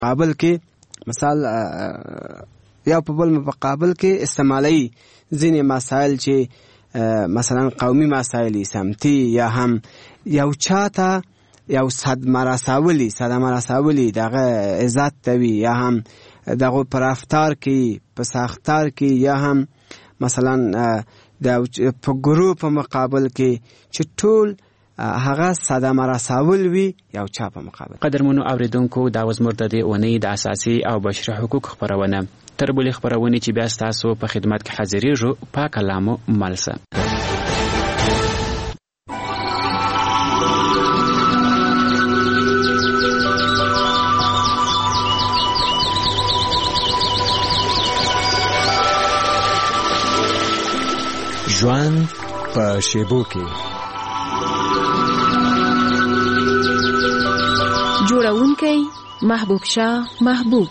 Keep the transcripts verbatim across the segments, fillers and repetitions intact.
مقابل کې مثال یا په بل مقابل کې استعمالي ځینې مسائل چې مثلا قومي مسائل سمتي یا هم یو چاته یو صدمه رسولي صدمه رسولي دغه عزت دوي یا هم دغه پر رفتار کې په ساختار کې یا هم مثلا د په ګروپ مقابل کې چې ټول هغه صدمه رسول وي یو چا په مقابل. قدرمنو اوریدونکو دا وزمر د دې اونۍ د اساسي او بشري حقوق خبرونه تر بلې خبرونه چې بیا تاسو په خدمت کې حاضرېږو په کلامو ملسه. ژوند په شیبو کې جوړونکی محبوب شاه محبوب.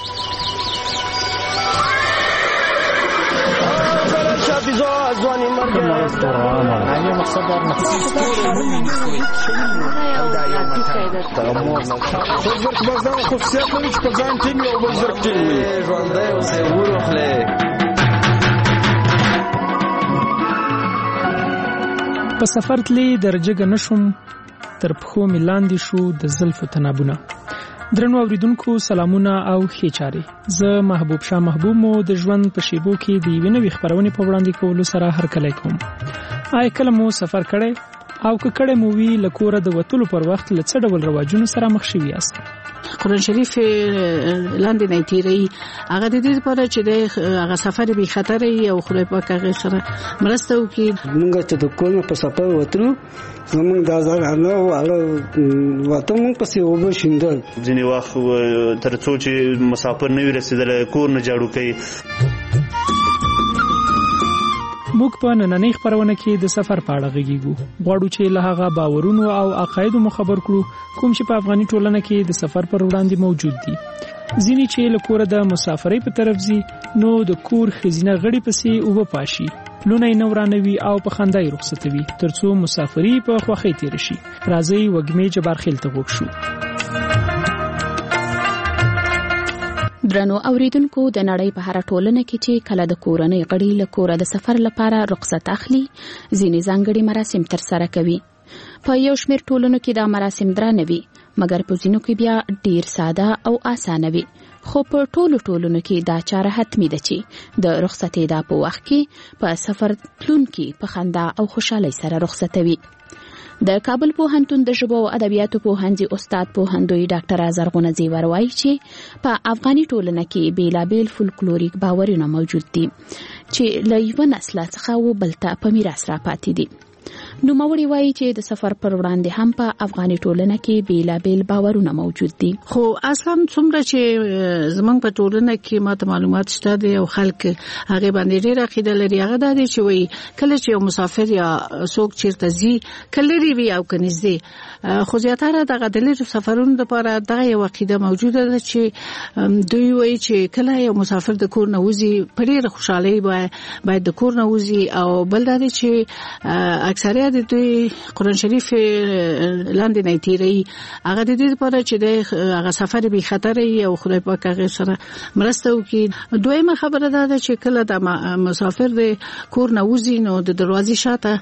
ځواني مرګ نه مقصد دا نه دا یو مطلب خو څه کوي چې په ځان ټیم یو بل ځل ټیم ژوندۍ اوسې ورخله. په سفر تلې درجه نشم تر پخو ملاندې شو د زلفو تنابونه. درنو اوریدونکو سلامونه او ښې چارې. زه محبوب شاه محبوب مو د ژوند په شیبو کې د یوې نوې خبرونې په وړاندې کولو سره هرکلی کوم. آیا کله مو سفر کړی او که کړی مو وي له کوره د وتلو پر وخت له څه ډول رواجونو سره مخ شوي یاست؟ قرآن شریف لاندې نه تیری هغه د دې لپاره چې د هغه سفر به خطر او خدای پاک هغه سره مرسته وکړي. موږ چې د کور په سفر وتلو زمونږ د ځای نه واله وته موږ پسې وبو شیندل ځینې وخت تر څو چې مسافر نه وي رسیدل کور نه جاړو کوي. موږ په نننۍ خبرونه کې د سفر په اړه غږیږو. غواړو چې له هغه باورونو او عقایدو مو خبر کړو کوم چې په افغاني ټولنه کې د سفر پر وړاندې موجود دي. ځینې چې له کوره د مسافرۍ په طرف ځي نو د کور ښځینه غړي پسې اوبه پاشي، لونه یې نه ورانوي او په خندا یې رخصتوي ترڅو مسافري په خوښۍ تېره شي. راځئ وږمې جبارخیل ته غوږ شو. درنو اوریدونکو د نړۍ په هر ټولنه کې چې کله د کورنۍ غړي له کوره د سفر لپاره رخصت اخلي ځینې ځانګړي مراسم تر سره کوي. په یو شمېر ټولنو کې دا مراسم درانه وي مګر په ځینو کې بیا ډیر ساده او اسانه وي. خو په ټولو ټولنو کې دا چاره حتمی ده چې د رخصتې دا په وخت کې په سفر تلونکي په خندا او خوشحالۍ سره رخصتوي. د کابل پوهنتون د ژبو او ادبیاتو پوهنځي استاد پوهندوی ډاکټر زرغونه زیور وایي چې په افغاني ټولنه کې بیلابیل فولکلوریک باورونه موجود دي چې له یو نسل څخه و بل ته په میراث راپاتې دي. نو موري وایي چې د سفر پر وړاندې هم په افغاني ټولنه کې بیلابیل باورونه موجود دي. خو اصلا څومره چې زمونږ په ټولنه کې ماته معلومات شته دي او خلک هغه باندې ډېر عقیده لري. هغه دا دي چې وایي کله چې یو مسافر یا څوک چیرته ځي کله لري او کنيزي خو زیاتره دغه د لري سفرونو لپاره دغه یو عقیده موجوده ده چې دوی وایي چې کله یو مسافر د کور نه وځي په ډېر خوشحالۍ باید د کور نه وځي او بل دا دي چې اکثریت د دوی قرآن شریف لاندې نه تیری هغه د دې لپاره چې د هغه سفر به خطر او خدای پاک هغه سره مرسته وکړي. دویمه خبره ده چې کله د مسافر د کور نه وځي نو د دروازې شاته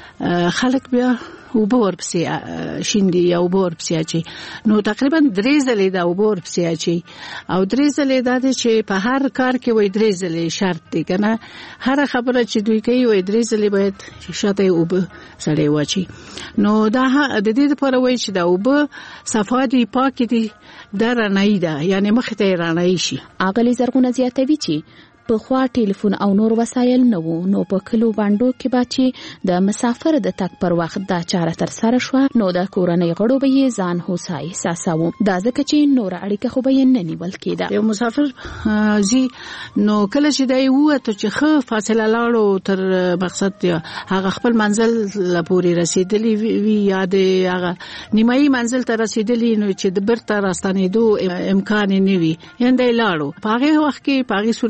خلک بیا اوبه ورپسې شیندي یا اوبه ورپسې اچي. نو تقریبا درې ځلې دا اوبه ورپسې اچي او درې ځلې دا دي چې په هر کار کې وای درې ځلې شرط دي کنه. هر خبره چې دوی کوي وای درې ځلې باید شاته اوبه سړې واچي. نو دا د دې لپاره وای چې دا اوبه صفا دي پاک دي دا رڼایي ده یعنی مخ ته رڼایي شي. اغلی زرغونه زیاتوي چې په خوا ټلیفون او نور وسایل نه وو نو په کلو باندې کې باچی د مسافر د تک پر وخت دا چاره تر سره شو نو د کورنۍ غړو به یې ځان هوسا احساساوه. دا ځکه چې نور اړیکه خو به یې نه نیول کېده. یو مسافر زی نو کله چې دی وته چې خو فاصله لاړو تر مقصد هغه خپل منزل لپاره رسیدلی وی یاد هغه نیمایي منزل ته رسیدلی نو چې د برته راستنېدو امکان نه وي هندای لاړو. په هغه وخت کې په هغه صورت کې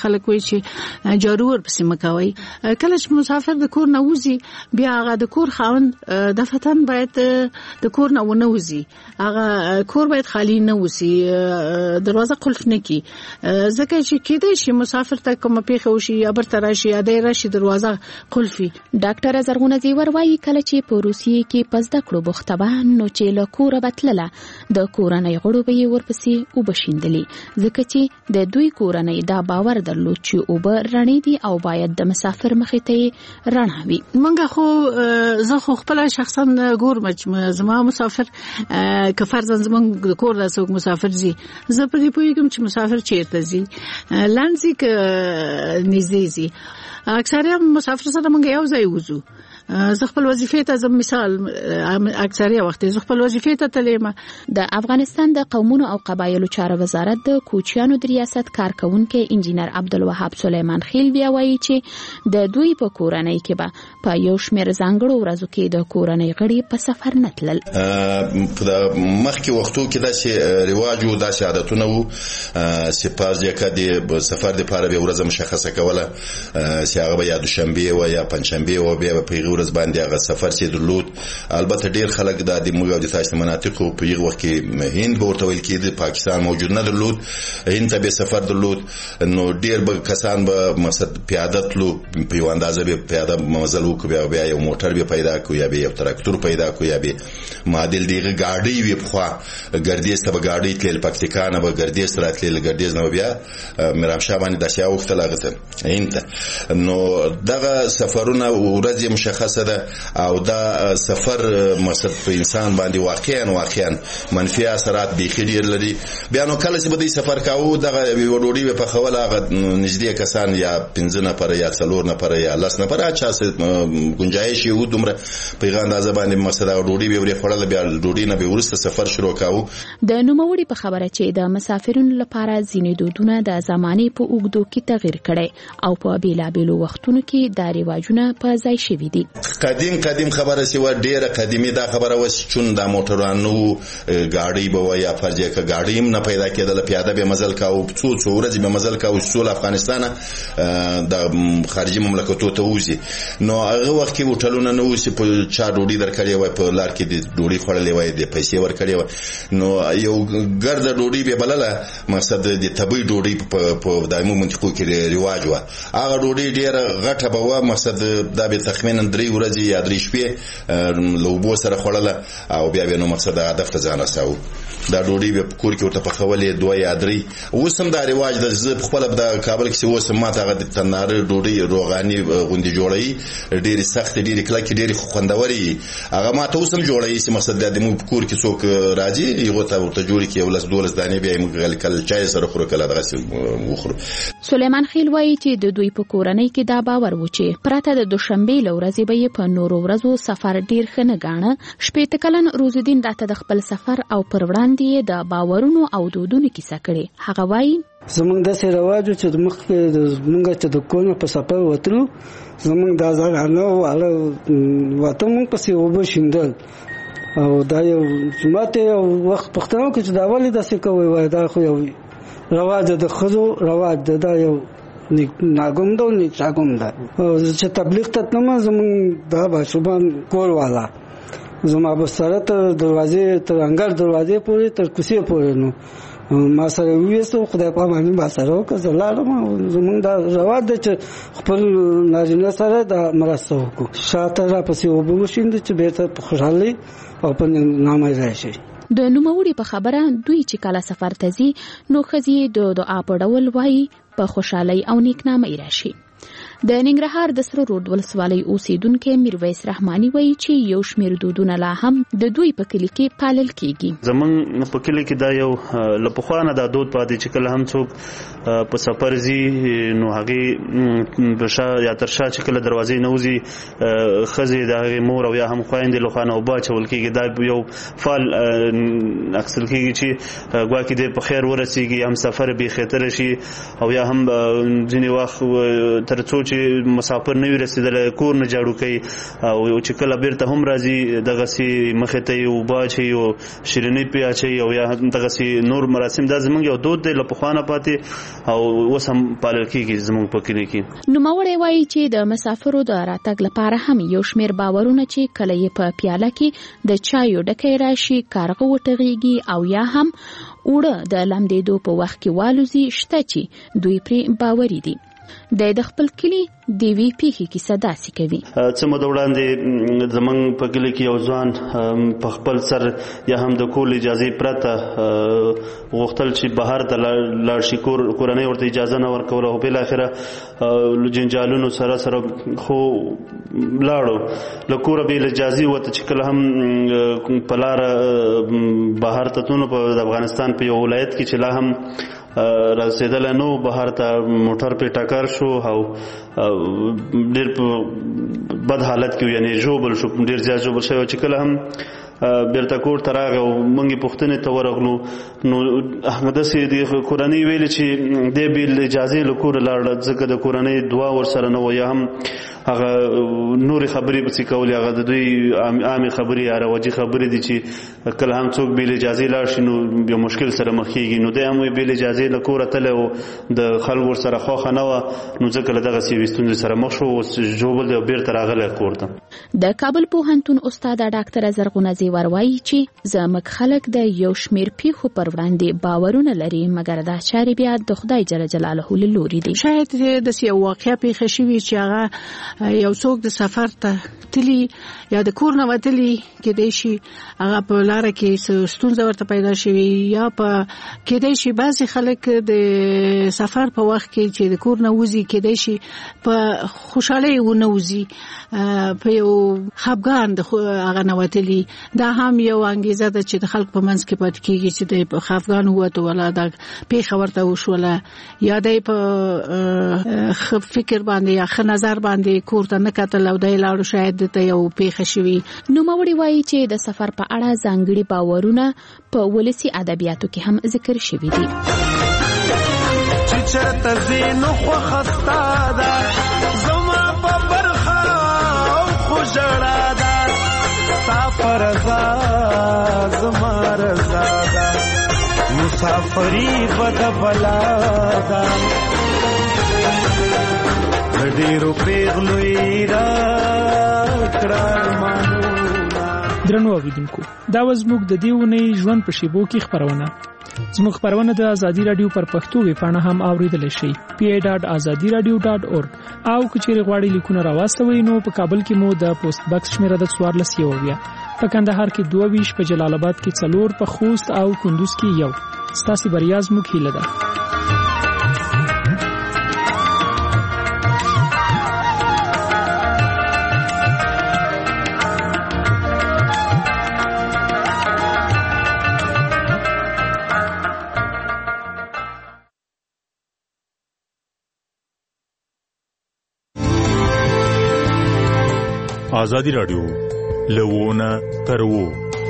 خلک وایي چې جارو ورپسې مکوي. کله چې مسافر د کور نه وځي بیا هغه د کور خاوند د فتن باید د کور نه ونه وځي، هغه کور باید خالی نه وسی، دروازه قلف نه کی، ځکه چې کېدای شي مسافر ته کومه پیښه وشي یا برته راشي یا د راشي دروازه قلفي. ډاکټر زرغونه زیور وايي کله چې په روسیې کې پزده کړو بختبه نو چې له کوره بتلله د کورنۍ غړو به یې ورپسې وبشیندلي، ځکه چې د دوی کورنۍ دا باور درلود چې اوبه رڼې دي او باید د مسافر مخې ته رڼا وي. منګه خو زه خو خپل شخصا ګورم چې زما مسافر که فرضاً زمونږ د کور د څوک مسافر زی زه په دې پوهېږم چې مسافر چیرته زی، لنځي که نږدې زی. اکثره مسافر سره موږ یو ځای وځو. زه خپل وظیفې ته زم مثال اکثره وخت زه خپل وظیفې ته تلم. د افغانستان د قومونو او قبایلو چارو وزارت د کوچیانو د ریاست کارکونکو انجینر عبدالوهاب سلیمان خیل بیا وایي چې د دوی په کورنۍ کې به په یو شمېر ځانګړو ورځو کې د کورنۍ غړي په سفر نه تلل. په مخکې وختو کې داسې رواج و، داسې عادتونه وو چې پاز یکه د سفر دپاره به ورځ مشخصه کوله چې هغه به یا دوشنبې وه یا پنجشنبې وه، بیا به په هغې ورځ باندې هغه سفر چې درلود. البته ډېر خلک دا د موږ او د تاسو مناطقو په هغه وخت کې هند به ورته ویل کېده، پاکستان موجود نه درلود، هند ته به سفر درلود، نو ډېر به کسان به مقصد پیاده تلو، په یو اندازه به پیاده مزل وکړو، بیا یو موټر به پیدا کړو یا به یو تراکتور پیدا کړو یا به معادل دغه ګاډۍ وي. پخوا ګردیز ته به ګاډۍ تلل، پکتیکا نه به ګردیز ته راتلل، ګردیز نه بیا میرامشاه باندې داسې اوښتل هغه ته هند ته. نو دغه سفرونه ورځ مشخصه ده او دا سفر مقصد په انسان باندې واقعا واقعا منفي اثرات بیخي ډېر لري. بیا نو کله چې به دوی سفر کاوه دغه یوه ډوډۍ به پخوله، هغه نږدې کسان یا پنځه نفره یا څلور نفره یا لس نفره چا څه ګنجایش یې و دومره په هغه اندازه باندې مقصد هغه ډوډۍ به ورې خوړله، بیا ډوډۍ نه به وروسته سفر شروع کاوه. د نوموړي په خبره چې د مسافرینو لپاره ځینې دودونه د زمانې په اوږدو کې تغیر کړي او په بېلابېلو وختونو کې دا رواجونه په ځای شوي دي. قدیم قدیم خبره سی و ډیره قدیمی دا خبره وس چون د موټرانو ګاډي به و یا فرض کې ګاډي هم نه پیدا کېدل، پیاده به مزل کاو، څو څو ورځې به مزل کاو ټول افغانستان د خارجي مملکتونو ته وځي. نو هغه وخت کې هوټلونه نه وسی په چا ډوډۍ درکړې وای، په لار کې د ډوډۍ خوړلې وای، د پیسې ورکړې وای. نو یو ګرد ډوډۍ به بلله مقصد د طبي ډوډۍ په دایمو منطقو کې رواج و. هغه ډوډۍ ډیره غټه به و، مقصد دا به تخمیناً درې ورځې یا درې شپې لوبو سره خوړله او بیا به نو مقصد هدف ته ځان رساو. دا ډوډۍ به په کور کې ورته پخولې دوه یا درې. اوس هم دا رواج د زه په خپله د کابل کې چې اوس هم ماته هغه د تناره ډوډۍ روغاني غوندې جوړوي، ډېرې سختې، ډېرې کلکې، ډېرې خوندورې، هغه ماته اوس هم جوړوي چې مقصد دا د موږ په کور کې څوک راځي هغو ته ورته جوړې کړي یو لس دولس دانې، بیا یې موږ کله چای سره خورو کله دغسې وخورو. سلیمان خیل وایي چې د دوی په کورنۍ کې دا باور و چې پرته د دوشنبې له ورځې به یې په نورو ورځو سفر ډېر ښه نه ګاڼه. شپېته کلن روزالدین راته د خپل سفر او پر وړاندې یې د باورونو او دودونو کیسه کړې. هغه وایي زمونږ داسې رواج و چې مخکې مونږ چې د کور نه په سفر وتلو زمونږ دا ځاګانه واله واته مونږ پسې اوبه شیندل او دا یو ماته یو وخت پښتنو کې چې دا ولې داسې کوي وای، دا خو یو رواج د ښځو رواج ده، دا یو ناګوم ده نه چاګوم ده. چې تبلیغ ته تلم زمونږ دا باشوبان کور والا زما بستره تر دروازې تر انګړ دروازې پورې تر کوڅې پورې نو ما سره ویسو خدای په باندې ما سره وکړه زلاله ما زمونږ دا رواج ده چې خپل نارینه سره دا مرسته وکړو. شاته را پسې اوبه وشیندو چې بیرته په خوشحالۍ او په نامه راشي. د نوموړي په خبره دوی چې کله سفر ته ځي نو ښځې د دعا په ډول وایي په خوشحالۍ او نیکنامۍ راشي. د ننګرهار د سره رود ولسوالۍ اوسیدونکو میرویس رحماني وایي چې یو شمېر دودونه لا هم د دوی په کلي کې پالل کیږي. زمونږ په کلي کې دا یو له پخوا نه دا دود پاتې چې کله هم څوک په سفر ځي نو هغې په شا یا تر شا چې کله دروازې نه وځي ښځې د هغې مور او یا هم خویندې له خوا نه اوبه اچول کېږي. دا یو فال اخیستل کېږي چې ګواکې دی په خیر ورسېږي، هم سفر بې خطره شي او یا هم ځینې وخت تر څو چې مسافر نه وي رسېدلی کور نه جاړو کوي او چې کله بیرته هم راځي دغسې مخې ته یې اوبه اچوي او شیریني پرې اچوي او یا دغسې نور مراسم دا زموږ یو دود دی له پخوا نه پاتې او اوس هم پالل کېږي زموږ په کلي کې. نوموړی وایي چې د مسافرو د راتګ لپاره هم یو شمېر باورونه چې کله یې په پیاله کې د چایو ډکی راشي کارغه وټغېږي او یا هم اوړه د لمدېدو په وخت کې والوزي شته چې دوی پرې باوري دي. د خپل کلي د وی پیښې کیسه داسې کوي. څه موده وړاندې زموږ په کلي کې یو ځوان په خپل سر یا هم د کور اجازې پرته غوښتل چې بهر ته لاړ شي کورنۍ ورته اجازه نه ورکوله او بالاخره جنجالونو سره سره خو لاړو له کوره بې له اجازې وته چې کله هم په لاره بهر ته تلو په افغانستان په یو ولایت کې چې لا هم رسېدلی نو بهر ته موټر پې ټکر شو او ډېر په بد حالت کې یعنی ژوبل شو ډېر زیات ژوبل شوی چې کله هم بیرته کور ته راغی او موږ یې پوښتنې ته ورغلو نو داسې د کورنۍ ویلې چې دی بې له اجازې له کوره لاړه ځکه د کورنۍ دعا ورسره نه وه یا هم هغه نورې خبرې پسې کولې هغه د دوی عامې خبرې یا رواجي خبرې دي چې کله هم څوک بې له اجازې لاړ شي نو یو مشکل سره مخ کېږي نو دی هم بې له اجازې له کوره تللی او د خلکو ورسره خوښه نه وه نو ځکه له دغسې یوې ستونزې سره مخ شو اوس ژوبل دی او بیرته راغلی کور ته. د کابل پوهنتون استاده ډاکټره زرغونه زیور وایي چې زموږ خلک د یو شمېر پیښو پر وړاندې باورونه لري مګر دا چارې بیا د خدای جل جلاله له لوري دي. شاید داسې یو واقعه پیښه شوې چې هغه یو څوک د سفر ته تلي یا د کور نه وتلي کېدای شي هغه په لاره کې ستونزه ورته پیدا شوي یا په کېدای شي بعضې خلک د سفر په وخت کې چې د کور نه وځي کېدای شي په خوشحالۍ ونه وځي په یو خفګان د هغه نه وتلي دا هم یو انګیزه ده چې د خلکو په منځ کې پاتې کېږي چې دی په خفګان ووتو ولا دا پیښه ورته وشوله یا دی په ښه فکر باندې یا ښه نظر باندې کور ته نه کتل او دی لاړو شاید دته یو پیښه شوي. نوموړی وایي چې د سفر په اړه ځانګړي باورونه په ولسي ادبیاتو کې هم ذکر شوي دي. چې چرته ځې نو خوښه ستا ده زما په برخه او خو ژړا ده ستا په رضا زما رضا ده مسافري به د بلا ده ډېرو پیغلوی را کړه. درنو اوریدونکو دا و زموږ د دې اونۍ ژوند په شیبو کې خپرونه. زموږ خپرونه د ازادي رادیو پر پښتو ویبپاڼه هم اوریدلی شئ پی ای ډاټ ازادي رادیو ډاټ اورګ او که چیرې غواړئ لیکونه راواستوئ نو په کابل کې مو د پوسټ بکس شمیره د څوارلس یو اویا په کندهار کې دوه ویشت په جلال آباد کې څلور په خوست او کندوز کې یو. ستاسو بریا زموږ هیله ده. آزادی رادیو لوونه ترو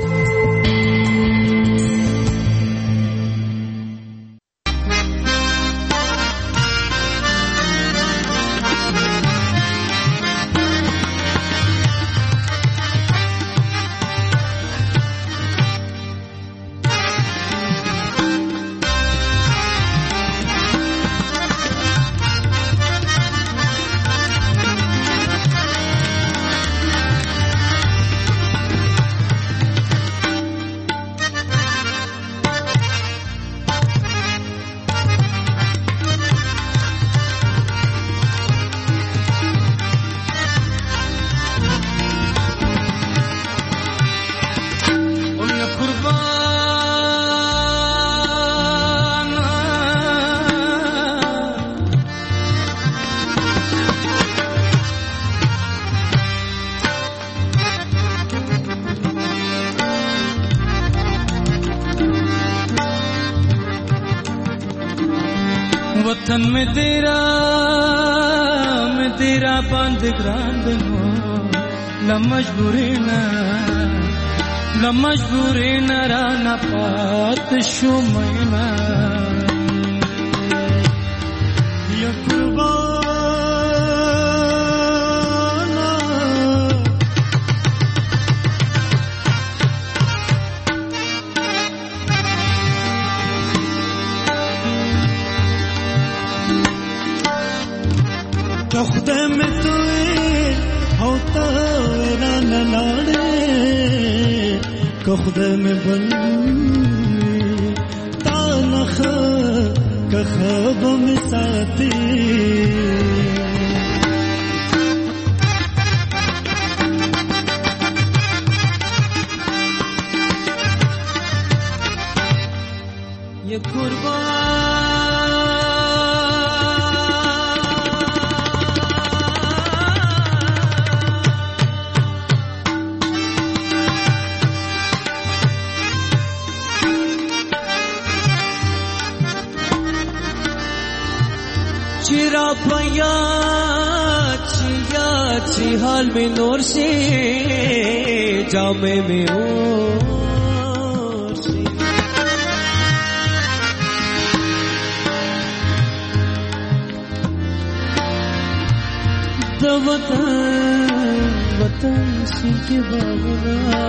वतन में तेरा मैं तेरा बंद ग्रांदनो ला मजबूरी ना ला मजबूरी ना राना पात शुमैना या कुर्बान خدای مې توې او تا رانه لاړې که خدای مې بل تا نه ښه که ښه به مې ساتې ये कुर्बान चिरा पया चिया ची हाल में नूर से जामे में ओ वतन वतन सिंह बाबुना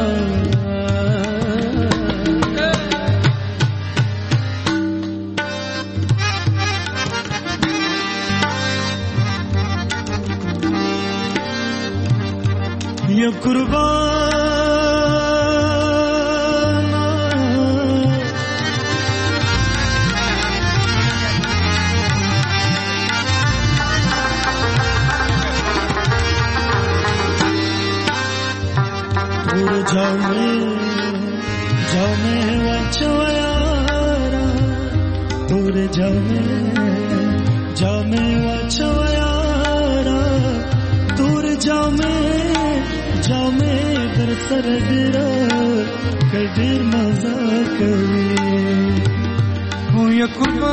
ये कुर्बान जामे जामे वाचवायारा दूर जामे जामे वाचवायारा दूर जामे जामे दर सर गिरा कदर मजा करे हो ये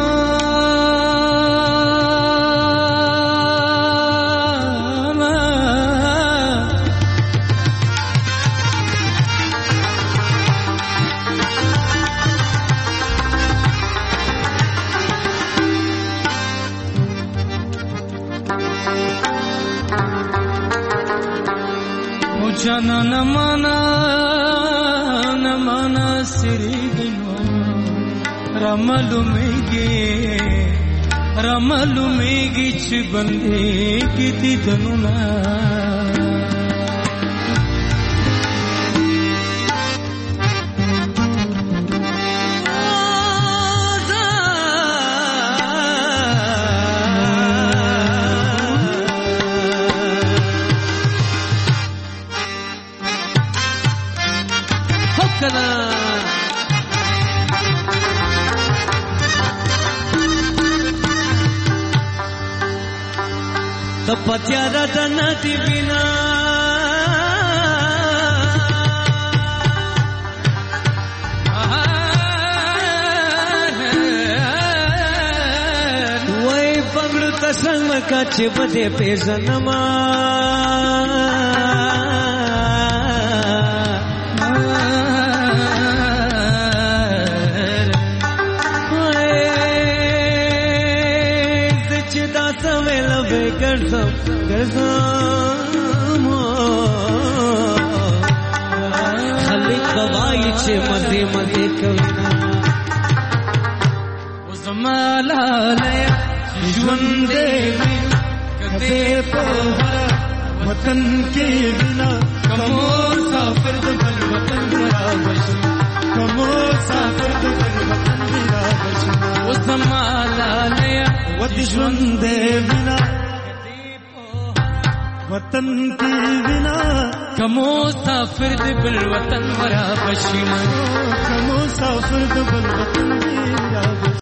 जाना न माना न माना सिरी गिनो रमलु मेगे रमलु मेगी बंदे किति धनुना तो पत्यारा दनाती बिना वही पगड़ू तसंग का चिपते पे सनमा गर्दम गर्दम खाली कवाई छे मदे मदे कविना उजमाला लया जुंदे कदे पहरा वतन के बिना कमो साफिर बल वतन मेरा बशी कमो साफिर बल वतन मेरा बशी उजमाला लया जुंदे बिना वतन के बिना कमो साफिर बिल वतन मरा बशीना कमो साफिर बिल वतन